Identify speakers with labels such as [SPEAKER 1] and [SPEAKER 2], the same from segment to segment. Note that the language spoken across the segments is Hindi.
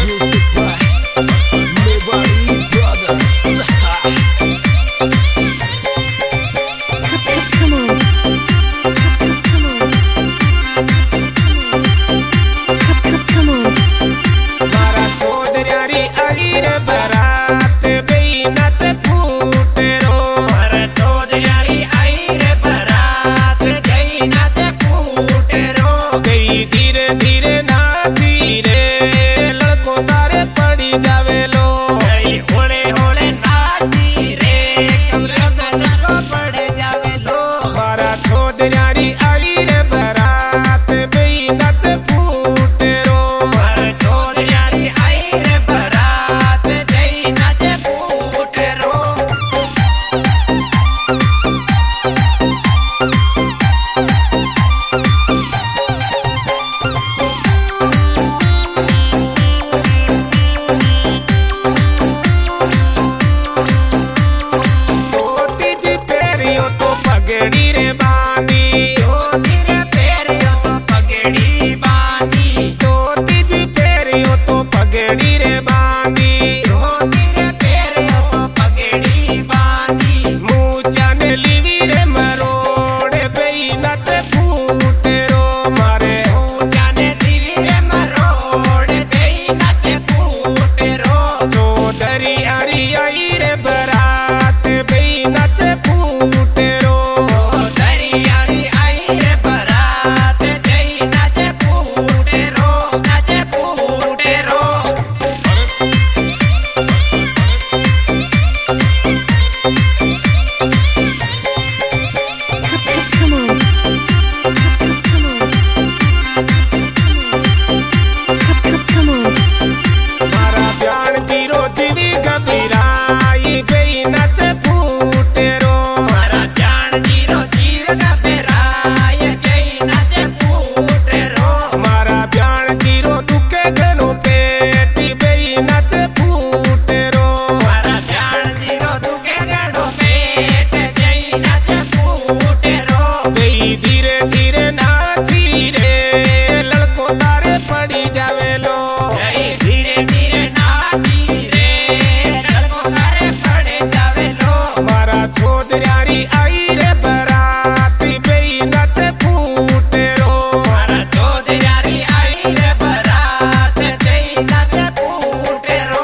[SPEAKER 1] Music by Mewari Brothers.
[SPEAKER 2] Come on. Come on.
[SPEAKER 3] मारा चौधरी आई रे बरात गई नच फूटे रो।
[SPEAKER 1] मारा चौधरी आई रे बरात गई नच फूटे रो।
[SPEAKER 3] गई धीरे धीरे नाची रे लड़को तारे पड़ी जावे लो।
[SPEAKER 1] गई होले होले नाची रे कमरे में लड़को पड़ जावे लो।
[SPEAKER 3] मारा चौधरी आई रे बरात गई नच फूटे रो।
[SPEAKER 1] मारा चौधरी आई रे बरात गई नच फूटे रो।
[SPEAKER 3] धोती जी पेरियो तो पगड़ी रे बांधी।
[SPEAKER 1] धोती जे पेरियो तो पगड़ी बांधी।
[SPEAKER 3] धोती जी पेरियो तो पगड़ी रे बांधी।
[SPEAKER 1] धोती जे पेरियो तो पगड़ी बांधी।
[SPEAKER 3] मुँह जाने लीवी रे मरोड़ गई नच फूटे रो। मारे
[SPEAKER 1] जाने दीवी रे मरोड़ गई नच फूटे रो।
[SPEAKER 3] चौधरी आई रे बरात गई नच फूटे रो।
[SPEAKER 1] चौधरी आई रे बरात गई नच फूटे रो। नच फूटे रो।
[SPEAKER 2] Come on. Come on.
[SPEAKER 3] मारा प्यार जीरो जीवी गबीराई गई नच फूटे रो।
[SPEAKER 1] मारा जान जीरो जीव का बेराय गई नच फूटे रो।
[SPEAKER 3] मारा प्यार जीरो दुखे घणो पेटी गई नच फूटे रो।
[SPEAKER 1] मारा जान जीरो दुखे गड़ो पेट गई नच फूटे रो।
[SPEAKER 3] गई धीरे धीरे नाची रे लड़को तारे पड़ी जावे लो।
[SPEAKER 1] गई धीरे धीरे नाची रे लड़को तारे पड़े जावे लो।
[SPEAKER 3] मारा चौधरी आई रे बरात गई नच फूटे रो।
[SPEAKER 1] मारा चौधरी आई रे बरात गई नच फूटे रो।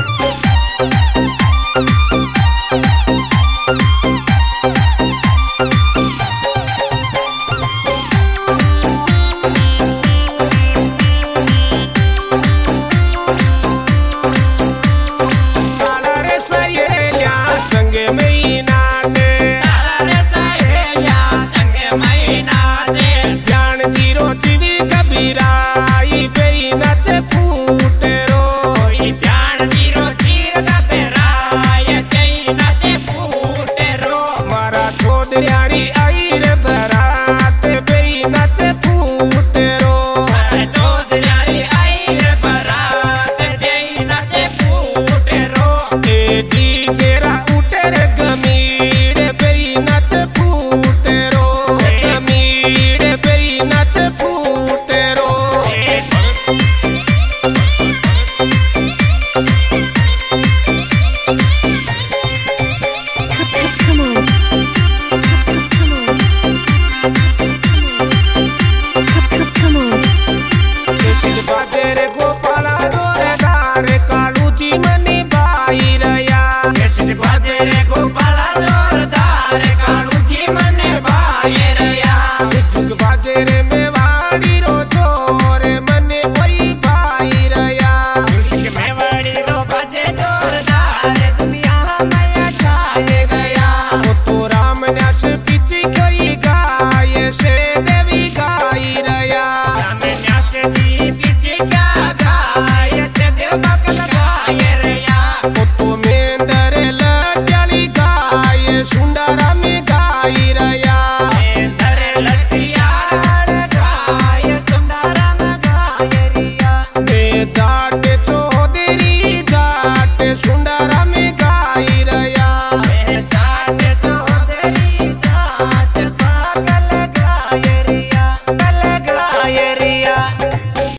[SPEAKER 3] काला रे सहेलिया संग में ही नाचे।
[SPEAKER 1] साला रे सहेलिया संग महीना से।
[SPEAKER 3] ज्ञान जीरो जीवी कबीराई गई नच फूटे रो।
[SPEAKER 1] कोई ध्यान जीरो जीव का बेराय गई नच फूटे रो।
[SPEAKER 3] मारा चौधरी आई रे बरात गई नच फूटे रो।
[SPEAKER 1] मारा चौधरी आई रे बरात गई नच फूटे रो।
[SPEAKER 3] ए डीजेरा उठे रे गमीड़ गई नच फूटे रो। गमीड़ गई नच फूटे रो।
[SPEAKER 2] Come on. Come on.
[SPEAKER 3] केसिर बाजे रे गोपाला जोरदार कालू जी मनी बाई रया।
[SPEAKER 1] केसिर बाजे रे गोपाला जोरदार कालू जी मने बाये रया।
[SPEAKER 3] जुग बाजे रे मेवाड़ी रो जोर मने कोई बाई रया।
[SPEAKER 1] इश्क में बड़ी रो बाजे जोरदार दुनिया में छाए गया।
[SPEAKER 3] वो तो राम न्यास पीछे गई गाय से देवी गाई रया।
[SPEAKER 1] राम न्यास जी पीछे क्या